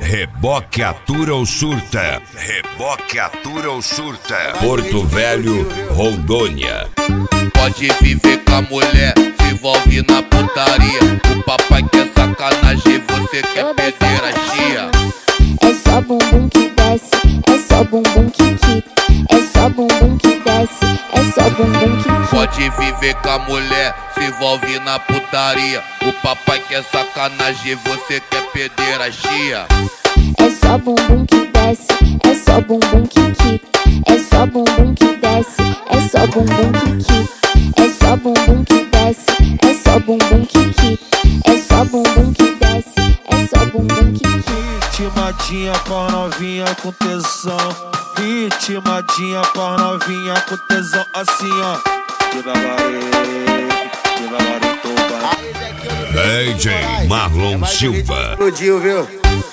Reboque atura ou surta. Reboque atura ou surta. Porto Velho, Rondônia. Pode viver com a mulher, se envolve na putaria. O papai quer sacanagem, você quer perder a tia. É só bumbum que desce, é só bumbum que quica. É só bumbum que desce, é só bumbum que quica. Pode viver com a mulher, se envolve na putaria. O papai quer sacanagem, você quer perder a tia. É só bumbum que desce, é só bumbum que quica. É só bumbum que desce, é só bumbum que quica. É só bumbum que desce, é só bumbum que quica. É só bumbum que desce, é só bumbum que quica. Ritmadinha com novinha com tesão. Ritmadinha com novinha com tesão. Assim ó, devagarinho, devagarinho, DJ Marlon Silva. Explodiu, viu?